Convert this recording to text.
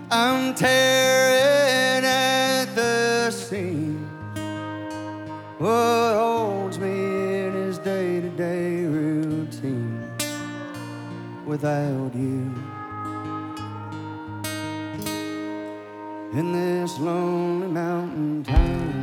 I'm tearing at the seams. What holds me in is day-to-day routine without you. In this lonely mountain town,